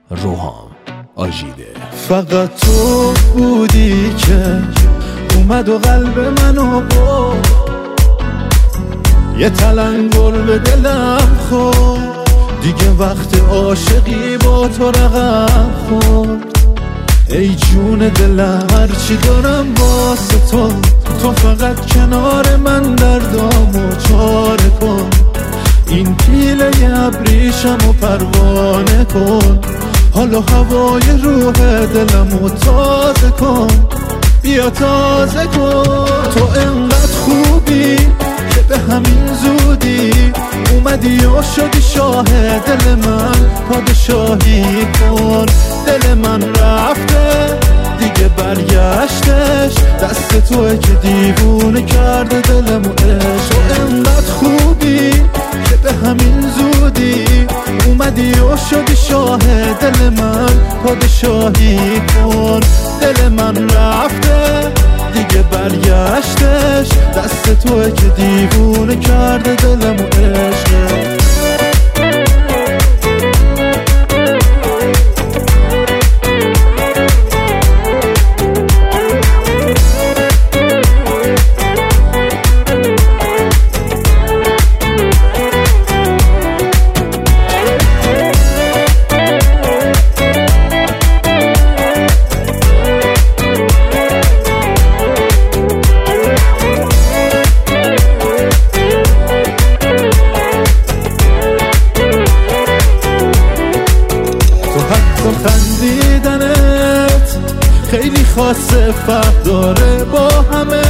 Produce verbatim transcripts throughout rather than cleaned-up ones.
روحام آژیده. فقط تو بودی که اومد و قلب منو برد، یه تلنگر به دلم خورد، دیگه وقت عاشقی با تو رقم خورد. ای جون دلم هرچی دارم واسه تو، تو فقط کنار من دردامو چاره کن. این پیله ابریشم و پروانه کن، حالا هوای روح دلمو تازه کن، بیا تازه کن. تو انقدر خوبی که به همین زودی اومدی و شدی شاه دل من، پادشاهی کن. دل من رفته دیگه برگشتش، دست توه که دیوونه کرده دلمو عشق. تو انقدر خوبی که به همین زودی اومدی و شدی شاه دل من، پادشاهی کن. دل من رفته دیگه برگشتش، دست توه که دیوونه کرده دلمو عشق. خندیدنت خیلی خاصه، فرق داره با همه،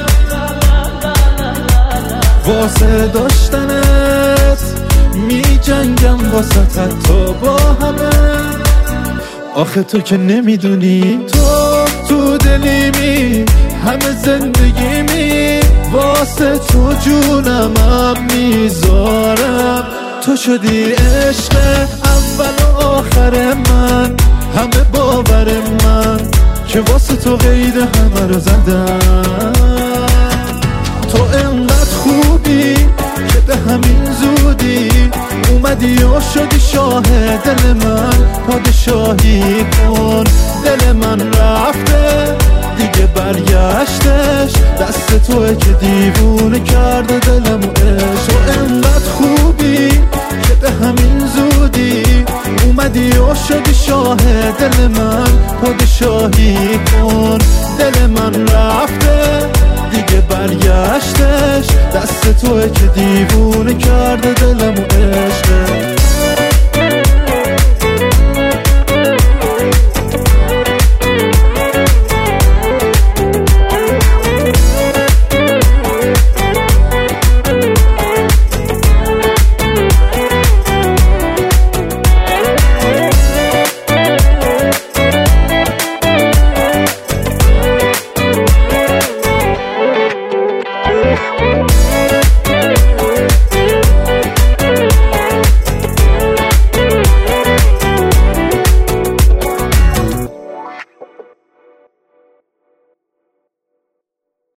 واسه داشتنت می جنگم واسه تا با همه. آخه تو که نمیدونی، تو تو دلیمی همه زندگیمی، واسه تو جونمم میذارم. تو شدی عشق اول و آخر من، همه باور من که واسه تو قید همه رو زدم. تو انقدر خوبی که به همین زودی اومدی و شدی شاه دل من، پادشاهی کن. دل من رفته دیگه برگشتش، دست توه که دیوونه کرده دلمو عشق. تو انقدر خوبی که به همین زودی اومدی و شدی شاه دل من، پادشاهی کن. دل من رفته دیگه برگشتش، دست توه که دیوونه کرده دلمو عشق.